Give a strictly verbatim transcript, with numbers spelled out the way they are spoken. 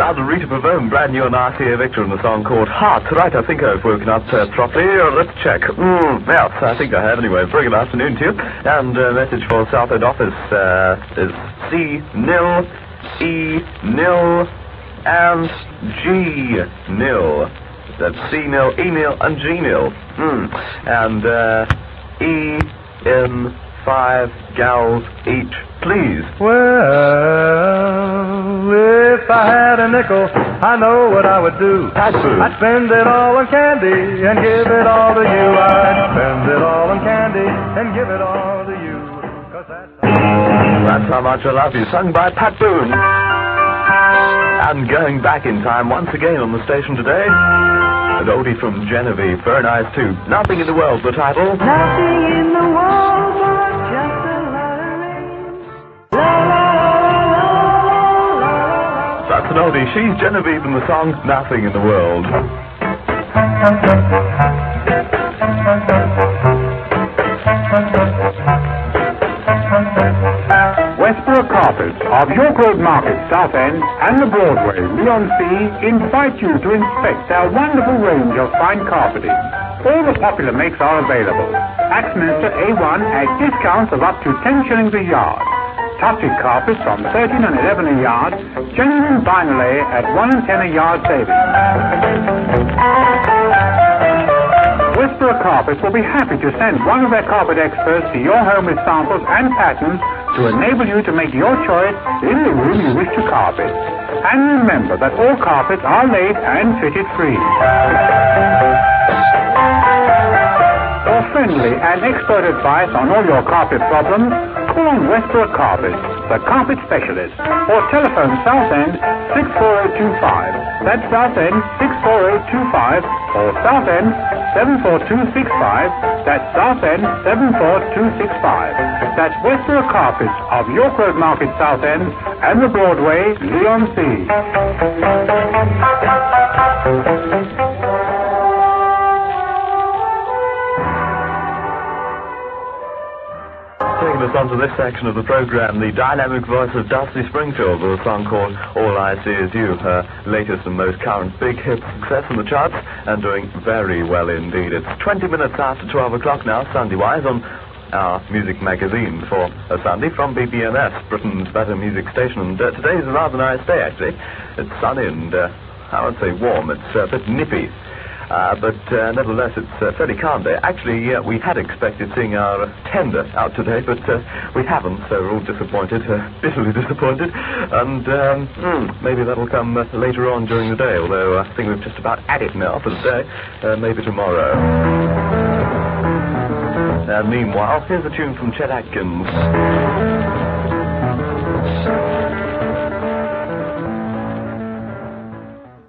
Loud and Rita Pavone, brand new on R C A Victor, and a song called Heart. Right, I think I've woken up uh, properly. Let's check. Mm, yes, I think I have anyway. Very good afternoon to you. And a uh, message for Southend office uh, is C nil, E nil, and G nil. That's C nil, E nil, and G nil. Mm. And uh, E in five gals each, please. Well, if I had a nickel, I know what I would do. Pat Boone. I'd spend it all on candy and give it all to you. I'd spend it all on candy and give it all to you. 'Cause that's That's How Much I Love You, sung by Pat Boone. And going back in time once again on the station today, an oldie from Genevieve, very nice too. Nothing in the World, the title. Nothing in the world but just a lot of rain. La, la, la, la, la, la. That's an oldie. She's Genevieve in the song Nothing in the World. Westboro Carpets of York Road Market, Southend, and the Broadway, Leon C, invite you to inspect our wonderful range of fine carpeting. All the popular makes are available. Axminster A one at discounts of up to ten shillings a yard. Tufted carpets from thirteen and eleven a yard. Genuine vinyl at one and ten a yard savings. Westboro Carpets will be happy to send one of their carpet experts to your home with samples and patterns to enable you to make your choice in the room you wish to carpet. And remember that all carpets are laid and fitted free. For friendly and expert advice on all your carpet problems, call on Westboro Carpets, the carpet specialist, or telephone Southend six four zero two five. That's Southend six four zero two five, or Southend seven four two six five. That's Southend seven four two six five. That's Westboro Carpets of York Road Market, Southend, and the Broadway, Leon C. Taking us on to this section of the program, the dynamic voice of Dusty Springfield with a song called All I See Is You, her latest and most current big hit success in the charts, and doing very well indeed. It's twenty minutes after twelve o'clock now, Sunday-wise, on our music magazine for a Sunday from B B M S, Britain's better music station. And uh, today's a rather nice day, actually. It's sunny and, uh, I would say warm. It's uh, a bit nippy. Uh, but uh, nevertheless, it's a fairly calm day. Actually, uh, we had expected seeing our tender out today, but uh, we haven't, so we're all disappointed, uh, bitterly disappointed. And um, mm, maybe that'll come uh, later on during the day, although I think we've just about had it now for the day. Uh, maybe tomorrow. And meanwhile, here's a tune from Chet Atkins.